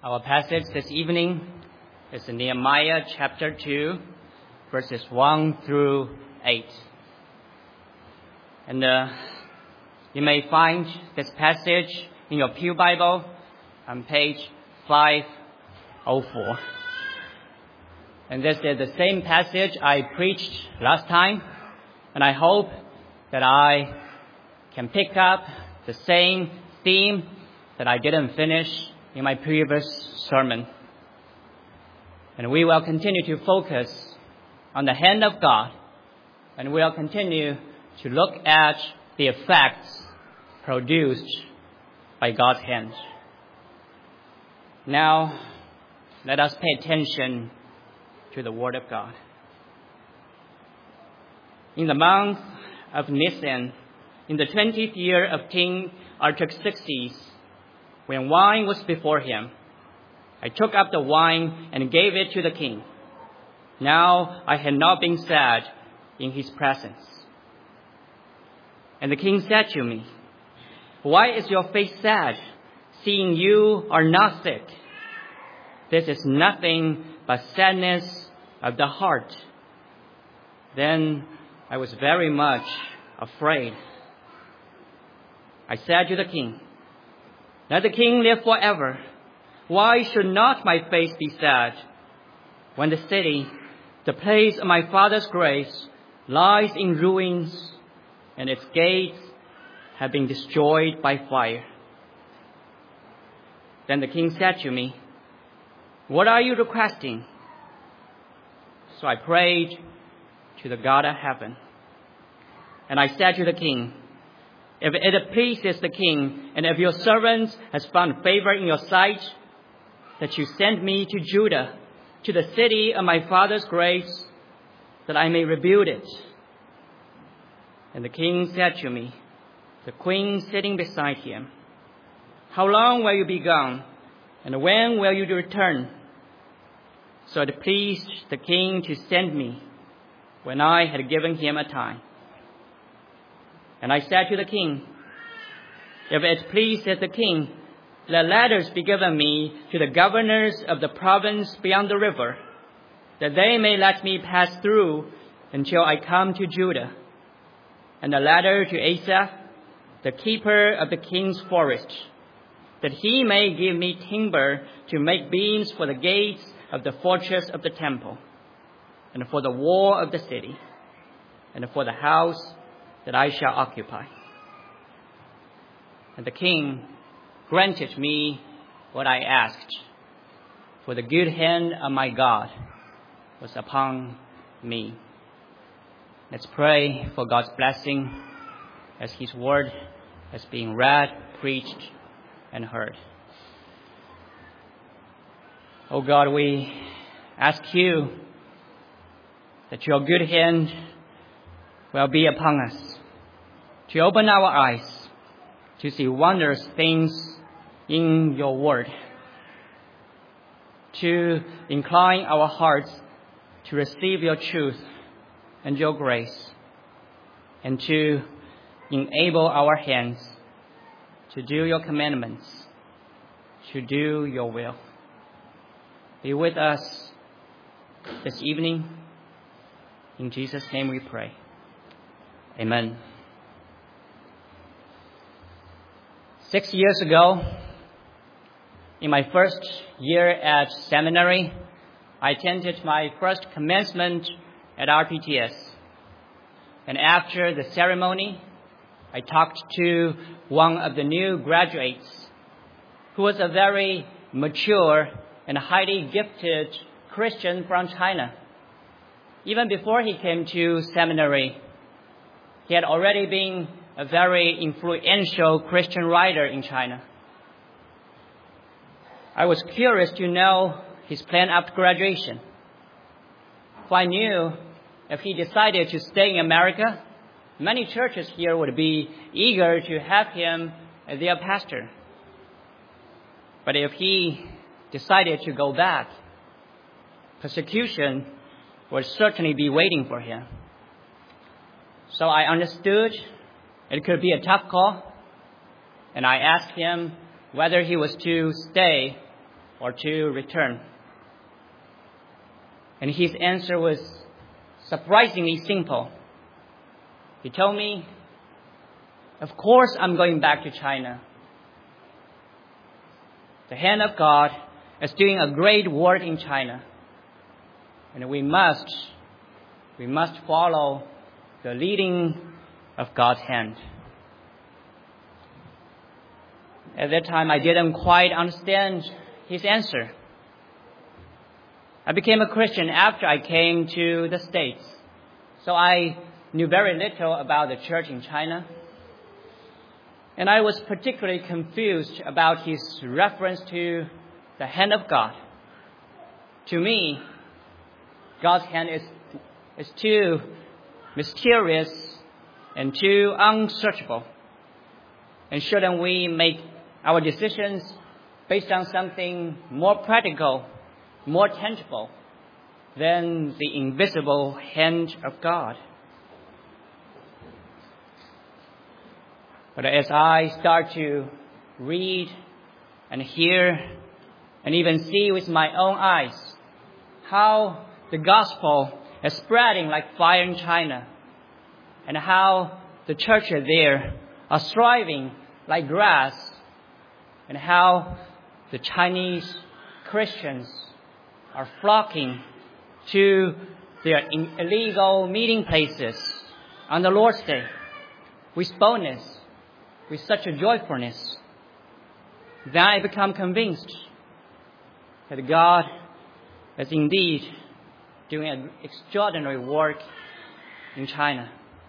Our passage this evening is in Nehemiah chapter 2, verses 1 through 8. And you may find this passage in your Pew Bible on page 504. And this is the same passage I preached last time, and I hope that I can pick up the same theme that I didn't finish in my previous sermon. And we will continue to focus on the hand of God, and we'll continue to look at the effects produced by God's hand. Now, let us pay attention to the Word of God. In the month of Nisan, in the 20th year of King Artaxerxes, when wine was before him, I took up the wine and gave it to the king. Now I had not been sad in his presence. And the king said to me, "Why is your face sad, seeing you are not sick? This is nothing but sadness of the heart." Then I was very much afraid. I said to the king, "Let the king live forever. Why should not my face be sad when the city, the place of my father's graves, lies in ruins and its gates have been destroyed by fire?" Then the king said to me, "What are you requesting?" So I prayed to the God of heaven. And I said to the king, "If it pleases the king, and if your servant has found favor in your sight, that you send me to Judah, to the city of my father's graves, that I may rebuild it." And the king said to me, the queen sitting beside him, "How long will you be gone, and when will you return?" So it pleased the king to send me when I had given him a time. And I said to the king, "If it pleases the king, let letters be given me to the governors of the province beyond the river, that they may let me pass through until I come to Judah. And a letter to Asaph, the keeper of the king's forest, that he may give me timber to make beams for the gates of the fortress of the temple, and for the wall of the city, and for the house that I shall occupy." And the king granted me what I asked, for the good hand of my God was upon me. Let's pray for God's blessing as his word is being read, preached, and heard. Oh God, we ask you that your good hand will be upon us, to open our eyes to see wondrous things in your word, to incline our hearts to receive your truth and your grace, and to enable our hands to do your commandments, to do your will. Be with us this evening. In Jesus' name we pray. Amen. 6 years ago, in my first year at seminary, I attended my first commencement at RPTS. And after the ceremony, I talked to one of the new graduates who was a very mature and highly gifted Christian from China. Even before he came to seminary, he had already been a very influential Christian writer in China. I was curious to know his plan after graduation. For I knew if he decided to stay in America, many churches here would be eager to have him as their pastor. But if he decided to go back, persecution would certainly be waiting for him. So I understood it could be a tough call, and I asked him whether he was to stay or to return? And his answer was surprisingly simple. He told me, of course I'm going back to China. The hand of God is doing a great work in China. And we must follow the leading of God's hand. At that time, I didn't quite understand his answer. I became a Christian after I came to the States. So I knew very little about the church in China. And I was particularly confused about his reference to the hand of God. To me, God's hand is too mysterious and too unsearchable. And shouldn't we make our decisions based on something more practical, more tangible than the invisible hand of God? But as I start to read and hear and even see with my own eyes how the gospel is spreading like fire in China, and how the churches there are thriving like grass, and how the Chinese Christians are flocking to their illegal meeting places on the Lord's Day with boldness, with such a joyfulness, then I become convinced that God is indeed doing an extraordinary work in China.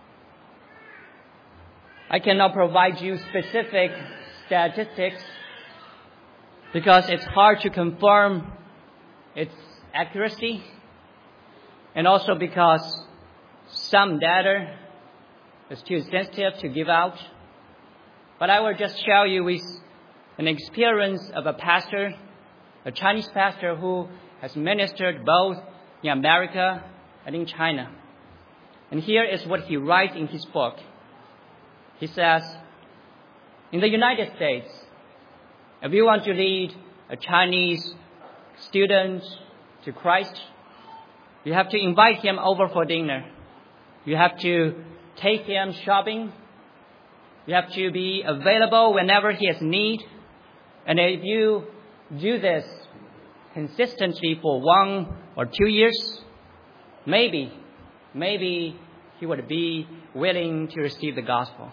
I cannot provide you specific statistics because it's hard to confirm its accuracy, and also because some data is too sensitive to give out. But I will just share you with an experience of a pastor, a Chinese pastor who has ministered both in America and in China. And here is what he writes in his book. He says, in the United States, if you want to lead a Chinese student to Christ, you have to invite him over for dinner. You have to take him shopping. You have to be available whenever he has need. And if you do this consistently for 1 or 2 years, maybe he would be willing to receive the gospel.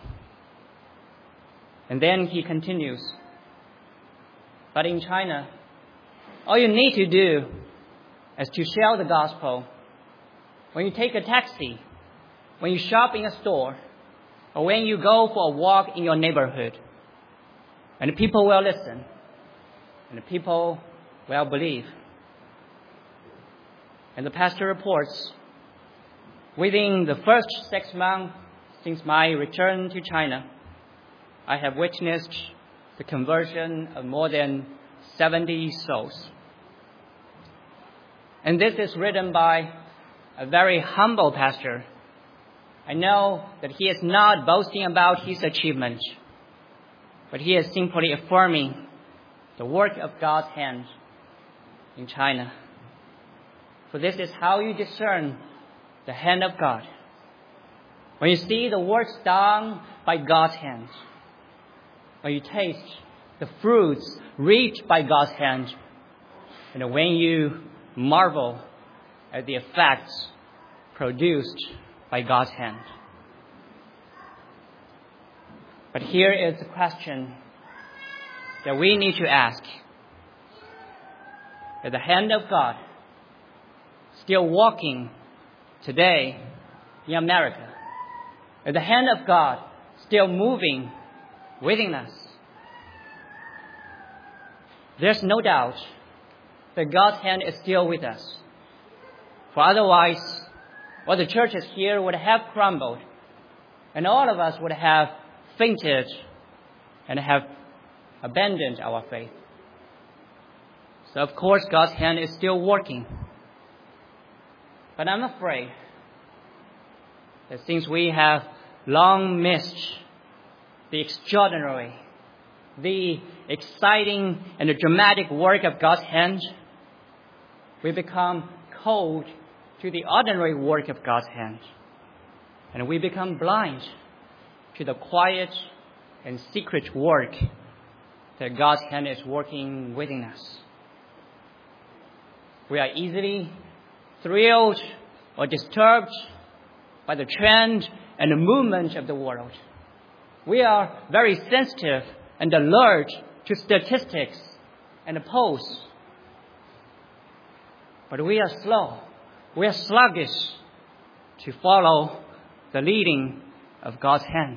And then he continues, but in China, all you need to do is to share the gospel when you take a taxi, when you shop in a store, or when you go for a walk in your neighborhood. And the people will listen, and the people will believe. And the pastor reports, within the first 6 months since my return to China, I have witnessed the conversion of more than 70 souls. And this is written by a very humble pastor. I know that he is not boasting about his achievement, but he is simply affirming the work of God's hand in China. For this is how you discern the hand of God. When you see the works done by God's hand, when you taste the fruits reaped by God's hand, and when you marvel at the effects produced by God's hand. But here is the question that we need to ask. Is the hand of God still walking today in America? Is the hand of God still moving within us? There's no doubt that God's hand is still with us. For otherwise, all the churches here would have crumbled, and all of us would have fainted and have abandoned our faith. So of course God's hand is still working. But I'm afraid that since we have long missed the extraordinary, the exciting and the dramatic work of God's hand, we become cold to the ordinary work of God's hand. And we become blind to the quiet and secret work that God's hand is working within us. We are easily thrilled or disturbed by the trend and the movement of the world. We are very sensitive and alert to statistics and the polls. But we are slow. We are sluggish to follow the leading of God's hand.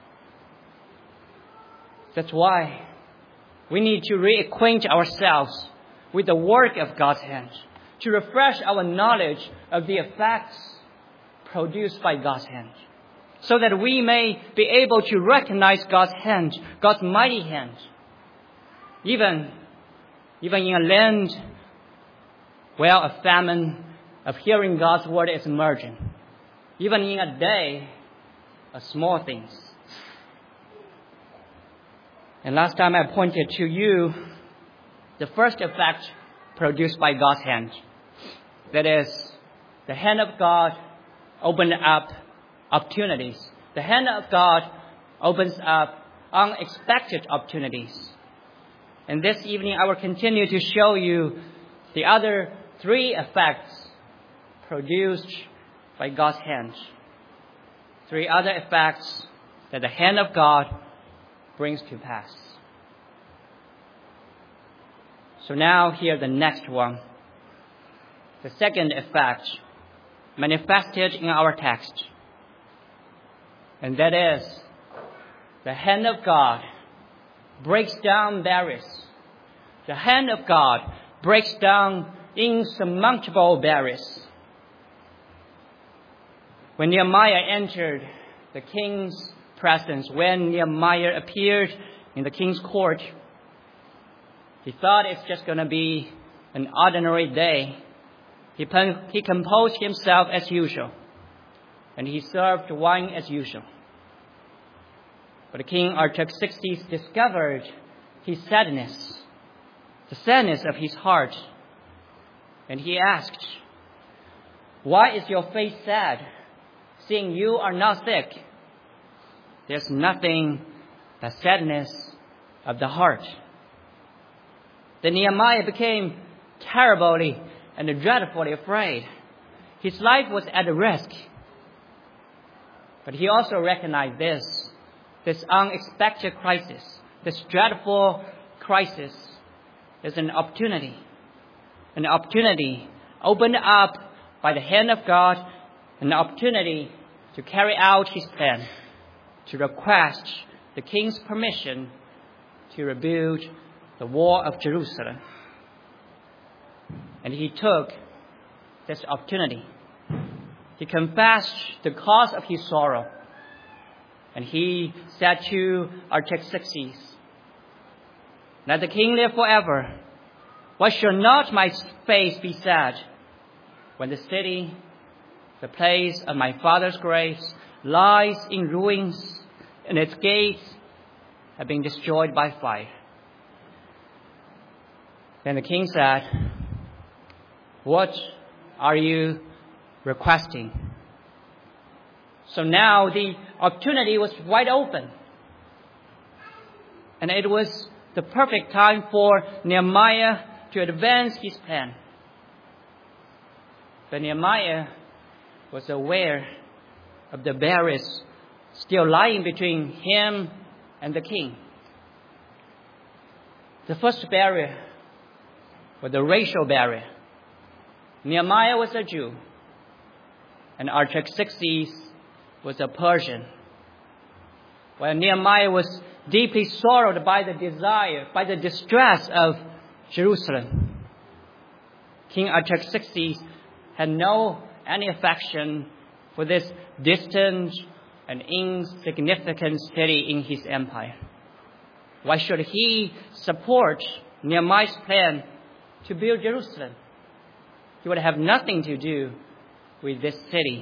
That's why we need to reacquaint ourselves with the work of God's hand, to refresh our knowledge of the effects produced by God's hand, so that we may be able to recognize God's hand, God's mighty hand, even in a land where a famine of hearing God's word is emerging, even in a day of small things. And last time I pointed to you the first effect produced by God's hand. That is, the hand of God opened up opportunities. The hand of God opens up unexpected opportunities. And this evening I will continue to show you the other three effects produced by God's hand. Three other effects that the hand of God brings to pass. So now here the next one. The second effect manifested in our text. And that is, the hand of God breaks down barriers. The hand of God breaks down insurmountable barriers. When Nehemiah entered the king's presence, when Nehemiah appeared in the king's court, he thought it's just going to be an ordinary day. He composed himself as usual, and he served wine as usual. But King Artaxerxes discovered his sadness, the sadness of his heart, and he asked, "Why is your face sad, seeing you are not sick?" There's nothing but sadness of the heart. Then Nehemiah became terribly and dreadfully afraid. His life was at risk. But he also recognized this unexpected crisis, this dreadful crisis is an opportunity opened up by the hand of God, an opportunity to carry out his plan, to request the king's permission to rebuild the wall of Jerusalem. And he took this opportunity. He confessed the cause of his sorrow. And he said to Artaxerxes, "Let the king live forever. Why should not my face be sad when the city, the place of my father's graves, lies in ruins and its gates have been destroyed by fire?" Then the king said, "What are you requesting?" So now the opportunity was wide open. And it was the perfect time for Nehemiah to advance his plan. But Nehemiah was aware of the barriers still lying between him and the king. The first barrier was the racial barrier. Nehemiah was a Jew, and Artaxerxes was a Persian. While Nehemiah was deeply sorrowed by the distress of Jerusalem, King Artaxerxes had any affection for this distant and insignificant city in his empire. Why should he support Nehemiah's plan to build Jerusalem? He would have nothing to do with this city.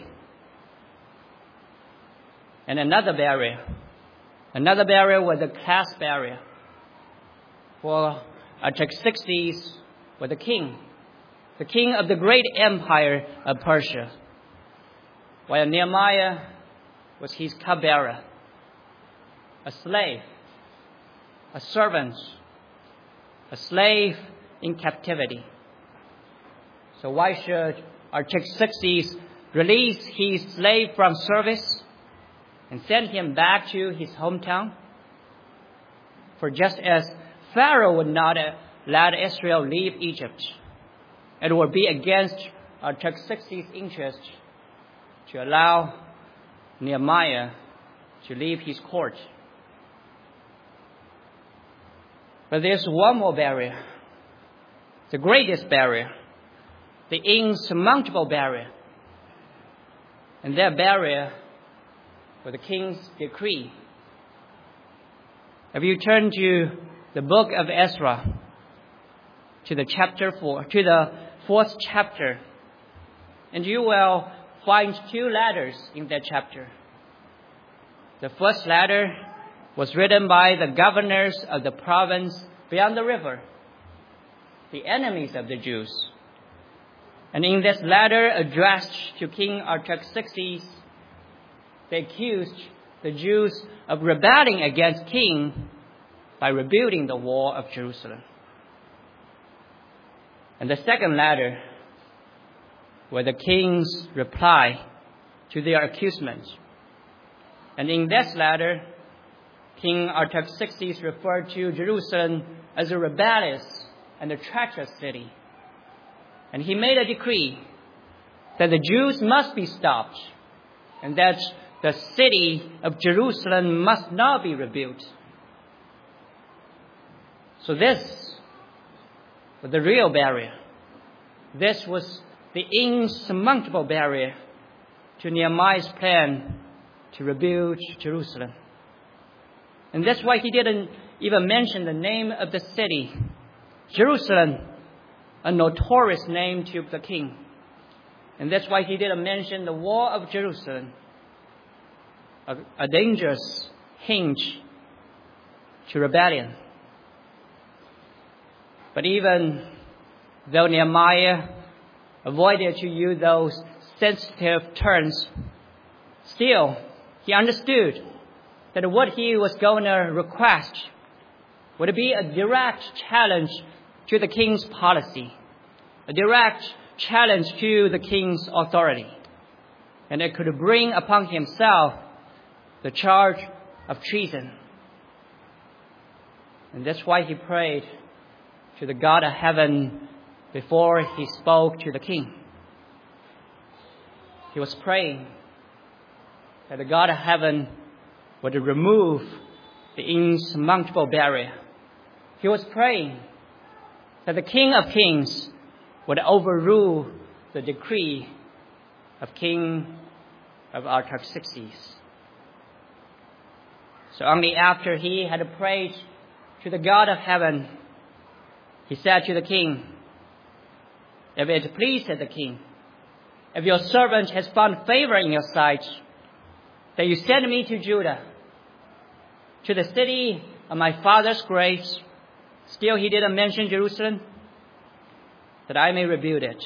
And another barrier was the class barrier. for Artaxerxes was the king of the great empire of Persia, while Nehemiah was his cupbearer, a slave, a servant, a slave in captivity. So why should Artaxerxes release his slave from service and send him back to his hometown? For just as Pharaoh would not let Israel leave Egypt, it would be against Artaxerxes' interest to allow Nehemiah to leave his court. But there's one more barrier, the greatest barrier, the insurmountable barrier. And that barrier was the king's decree. If you turn to the book of Ezra, to the fourth chapter, and you will find two letters in that chapter. The first letter was written by the governors of the province beyond the river, the enemies of the Jews. And in this letter addressed to King Artaxerxes, they accused the Jews of rebelling against king by rebuilding the wall of Jerusalem. And the second letter was the king's reply to their accusation. And in this letter, King Artaxerxes referred to Jerusalem as a rebellious and a treacherous city. And he made a decree that the Jews must be stopped and that the city of Jerusalem must not be rebuilt. So this was the real barrier. This was the insurmountable barrier to Nehemiah's plan to rebuild Jerusalem. And that's why he didn't even mention the name of the city, Jerusalem, a notorious name to the king. And that's why he didn't mention the wall of Jerusalem, a dangerous hinge to rebellion. But even though Nehemiah avoided to use those sensitive terms, still he understood that what he was going to request would be a direct challenge to the king's policy, a direct challenge to the king's authority. And it could bring upon himself the charge of treason. And that's why he prayed to the God of heaven before he spoke to the king. He was praying that the God of heaven would remove the insurmountable barrier. He was praying that the King of Kings would overrule the decree of King of Artaxerxes. So only after he had prayed to the God of heaven, he said to the king, "If it pleases the king, if your servant has found favor in your sight, that you send me to Judah, to the city of my father's graves," still he didn't mention Jerusalem, "that I may rebuild it."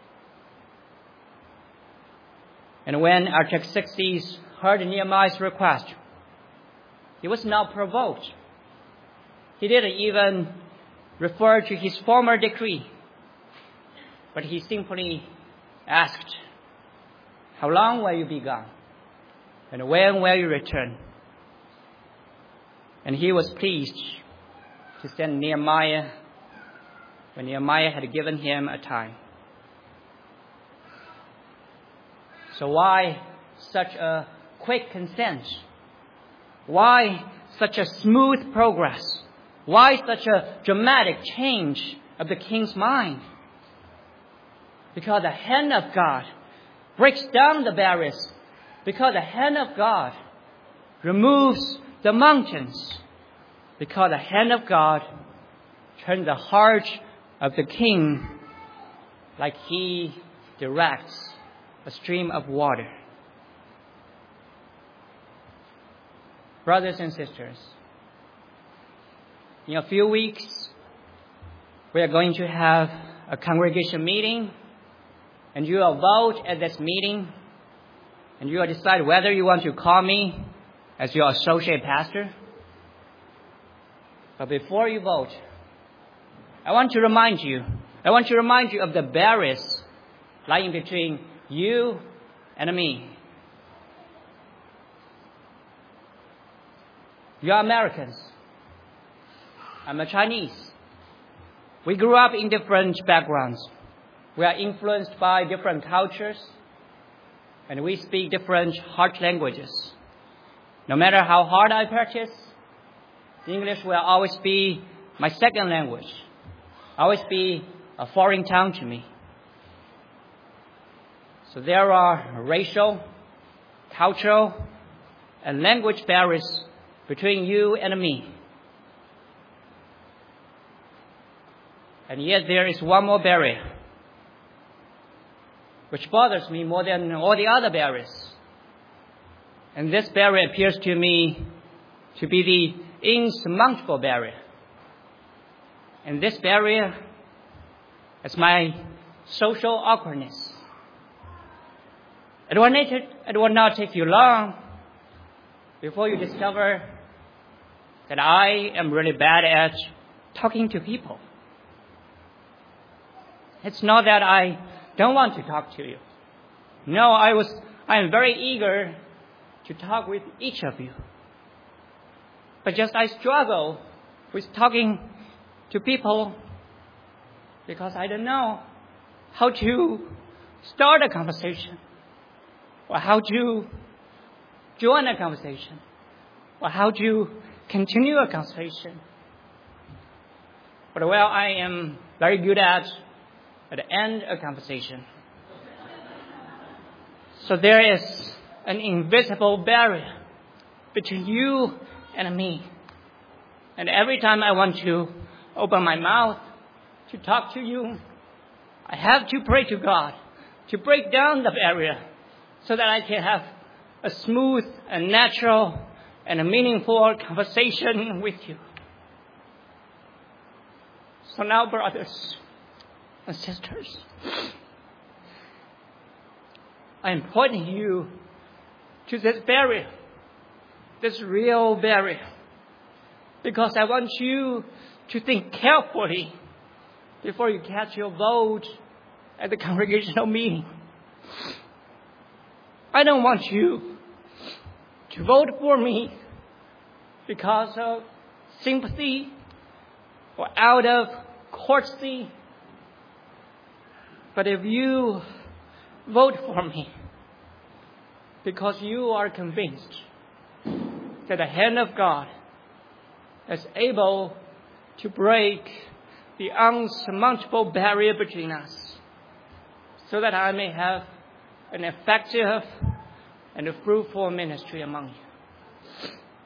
And when Artaxerxes heard Nehemiah's request, he was not provoked. He didn't even refer to his former decree, but he simply asked, "How long will you be gone? And when will you return?" And he was pleased to send Nehemiah when Nehemiah had given him a time. So why such a quick consent? Why such a smooth progress? Why such a dramatic change of the king's mind? Because the hand of God breaks down the barriers. Because the hand of God removes the mountains. Because the hand of God turns the heart of the king like he directs a stream of water. Brothers and sisters, in a few weeks, we are going to have a congregation meeting, and you will vote at this meeting, and you will decide whether you want to call me as your associate pastor. But before you vote, I want to remind you of the barriers lying between you and me. You are Americans. I'm a Chinese. We grew up in different backgrounds. We are influenced by different cultures, and we speak different heart languages. No matter how hard I practice, English will always be my second language, always be a foreign tongue to me. So there are racial, cultural, and language barriers between you and me. And yet there is one more barrier, which bothers me more than all the other barriers. And this barrier appears to me to be the insurmountable barrier. And this barrier is my social awkwardness. It will not take you long before you discover that I am really bad at talking to people. It's not that I don't want to talk to you. No, I am very eager to talk with each of you. But just I struggle with talking to people because I don't know how to start a conversation, or how to join a conversation, or how to continue a conversation. But I am very good at end a conversation. So there is an invisible barrier between you and me. And every time I want to open my mouth to talk to you, I have to pray to God to break down the barrier so that I can have a smooth and natural and a meaningful conversation with you. So now, brothers and sisters, I am pointing you to this barrier, this real barrier, because I want you to think carefully before you cast your vote at the congregational meeting. I don't want you to vote for me because of sympathy or out of courtesy. But if you vote for me because you are convinced that the hand of God is able to break the unsurmountable barrier between us, so that I may have an effective and a fruitful ministry among you.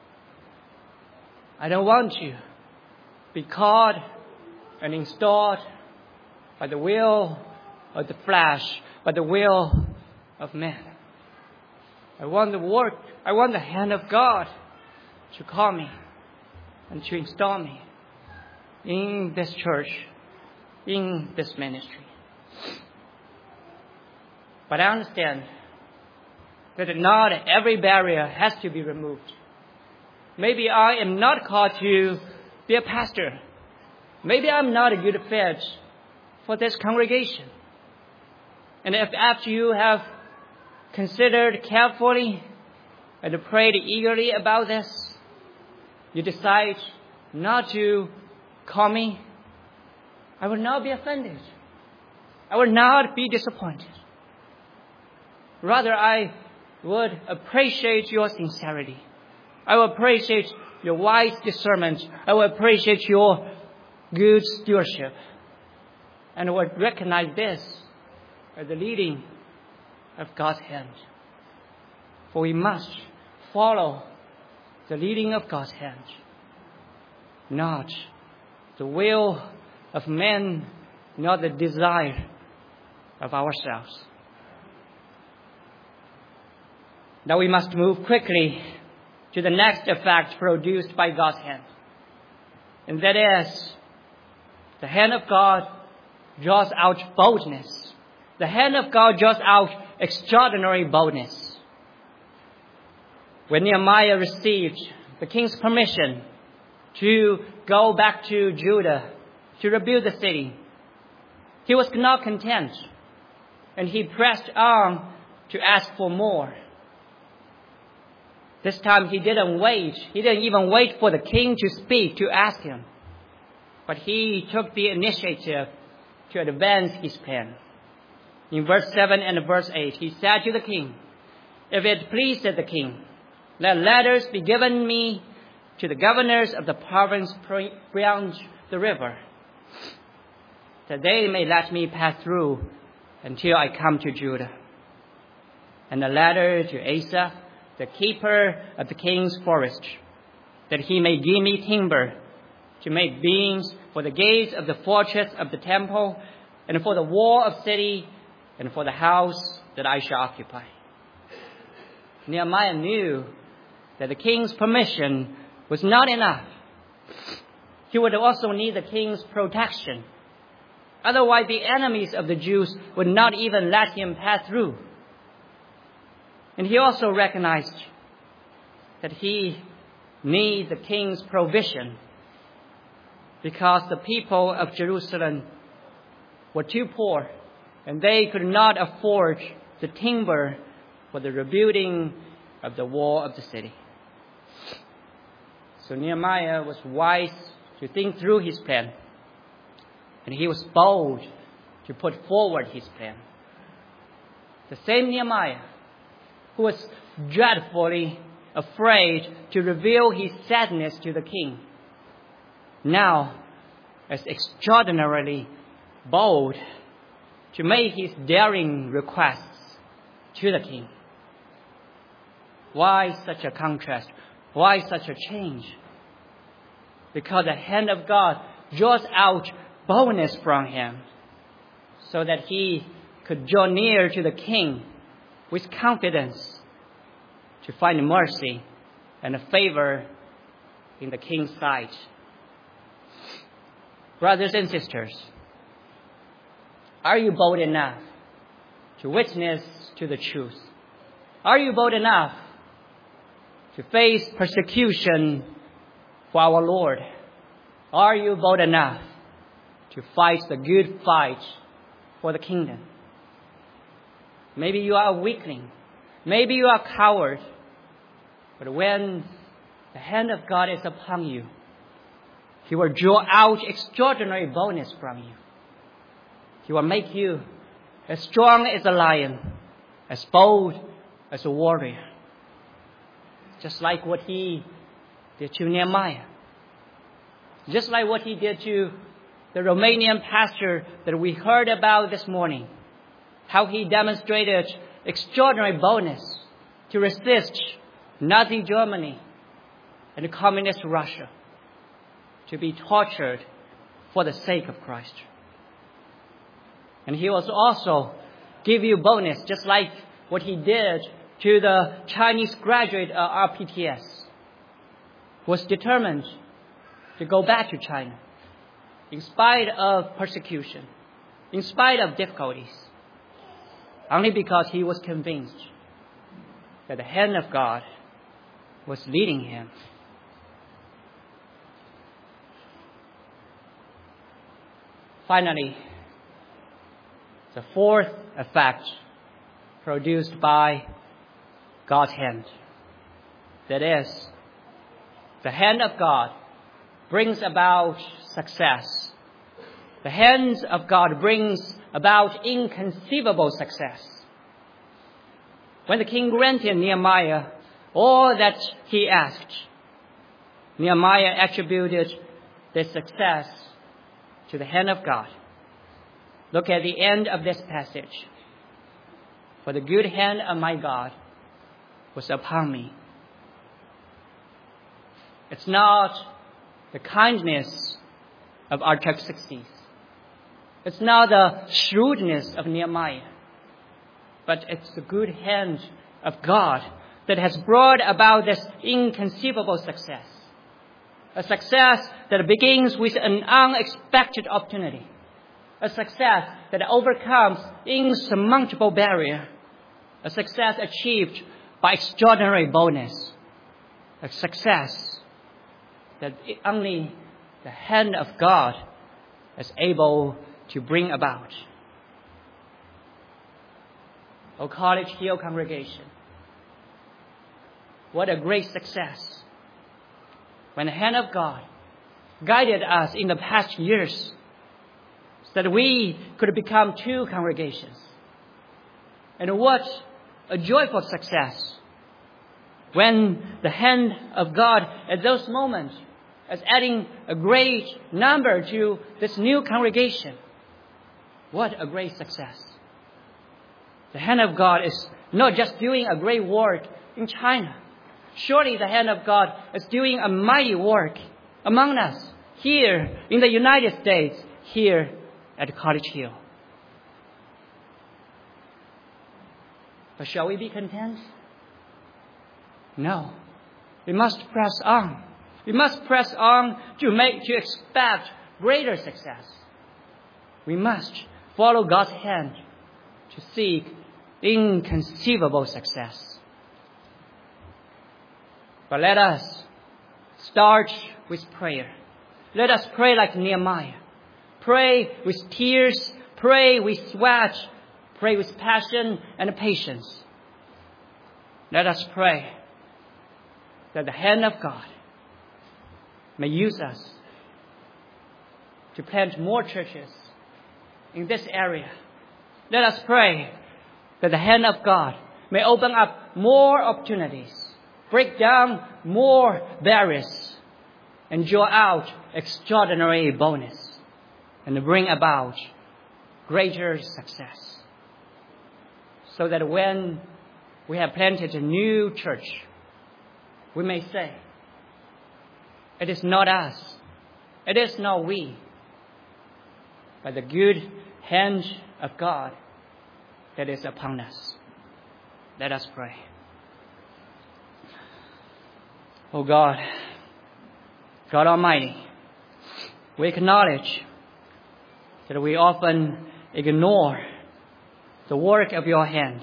I don't want you to be caught and installed by the will of the flesh, by the will of man. I want the hand of God to call me and to install me in this church, in this ministry. But I understand that not every barrier has to be removed. Maybe I am not called to be a pastor. Maybe I'm not a good fit for this congregation. And if after you have considered carefully and prayed eagerly about this, you decide not to call me, I will not be offended. I will not be disappointed. Rather, I would appreciate your sincerity. I will appreciate your wise discernment. I will appreciate your good stewardship. And I would recognize this as the leading of God's hand. For we must follow the leading of God's hand, not the will of men, not the desire of ourselves. Now we must move quickly to the next effect produced by God's hand. And that is The hand of God draws out boldness. The hand of God draws out extraordinary boldness. When Nehemiah received the king's permission to go back to Judah to rebuild the city, he was not content, and he pressed on to ask for more. This time he didn't wait. He didn't even wait for the king to speak, to ask him. But he took the initiative to advance his plan. In verse 7 and verse 8, he said to the king, "If it pleases the king, let letters be given me to the governors of the province beyond the river, that they may let me pass through until I come to Judah. And a letter to Asa, the keeper of the king's forest, that he may give me timber to make beams for the gates of the fortress of the temple, and for the wall of city, and for the house that I shall occupy." Nehemiah knew that the king's permission was not enough. He would also need the king's protection. Otherwise, the enemies of the Jews would not even let him pass through. And he also recognized that he needs the king's provision, because the people of Jerusalem were too poor and they could not afford the timber for the rebuilding of the wall of the city. So Nehemiah was wise to think through his plan, and he was bold to put forward his plan. The same Nehemiah who was dreadfully afraid to reveal his sadness to the king, now is extraordinarily bold to make his daring requests to the king. Why such a contrast? Why such a change? Because the hand of God draws out boldness from him, so that he could draw near to the king with confidence to find mercy and favor in the king's sight. Brothers and sisters, are you bold enough to witness to the truth? Are you bold enough to face persecution for our Lord? Are you bold enough to fight the good fight for the kingdom? Maybe you are a weakling. Maybe you are a coward. But when the hand of God is upon you, He will draw out extraordinary boldness from you. He will make you as strong as a lion, as bold as a warrior. Just like what He did to Nehemiah. Just like what He did to the Romanian pastor that we heard about this morning. How he demonstrated extraordinary boldness to resist Nazi Germany and communist Russia, to be tortured for the sake of Christ. And He will also give you boldness, just like what He did to the Chinese graduate of RPTS, who was determined to go back to China in spite of persecution, in spite of difficulties, only because he was convinced that the hand of God was leading him. Finally, the fourth effect produced by God's hand. That is, the hand of God brings about success. The hand of God brings about inconceivable success. When the king granted Nehemiah all that he asked, Nehemiah attributed this success to the hand of God. Look at the end of this passage. For the good hand of my God was upon me. It's not the kindness of Artaxerxes. It's not the shrewdness of Nehemiah. But it's the good hand of God that has brought about this inconceivable success. A success that begins with an unexpected opportunity. A success that overcomes insurmountable barrier. A success achieved by extraordinary boldness. A success that only the hand of God is able to bring about. O College Hill congregation, what a great success when the hand of God guided us in the past years so that we could become 2 congregations. And what a joyful success when the hand of God at those moments is adding a great number to this new congregation. What a great success. The hand of God is not just doing a great work in China. Surely the hand of God is doing a mighty work among us here in the United States, here at College Hill. But shall we be content? No. We must press on. We must press on to expect greater success. We must follow God's hand to seek inconceivable success. But let us start with prayer. Let us pray like Nehemiah. Pray with tears. Pray with sweat. Pray with passion and patience. Let us pray that the hand of God may use us to plant more churches in this area. Let us pray that the hand of God may open up more opportunities, break down more barriers, and draw out extraordinary bonus, and bring about greater success. So that when we have planted a new church, we may say, it is not us, it is not we, but the good hand of God that is upon us. Let us pray. Oh God, God Almighty, we acknowledge that we often ignore the work of your hand,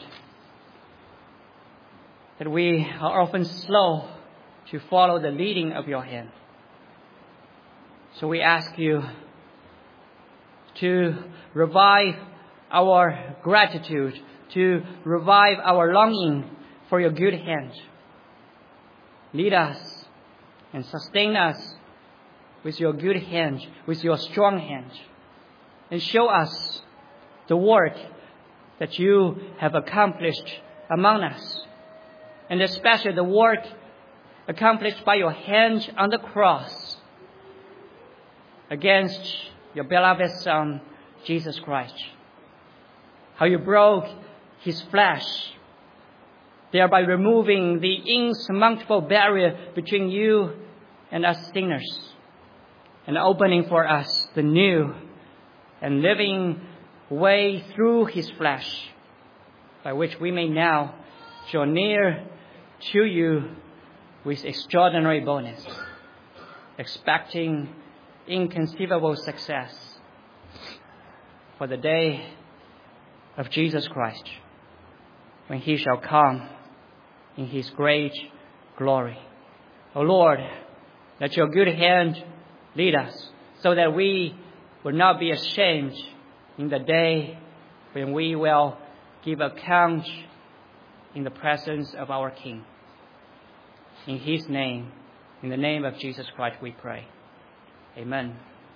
that we are often slow to follow the leading of your hand. So we ask you to revive our gratitude, to revive our longing for your good hand. Lead us and sustain us with your good hand, with your strong hand, and show us the work that you have accomplished among us, and especially the work accomplished by your hand on the cross against your beloved Son, Jesus Christ. How you broke his flesh, thereby removing the insurmountable barrier between you and us sinners, and opening for us the new and living way through his flesh, by which we may now draw near to you with extraordinary bonus, expecting inconceivable success for the day of Jesus Christ, when he shall come in his great glory. O Lord, let your good hand lead us, so that we will not be ashamed in the day when we will give account in the presence of our King. In his name, in the name of Jesus Christ, we pray. Amen.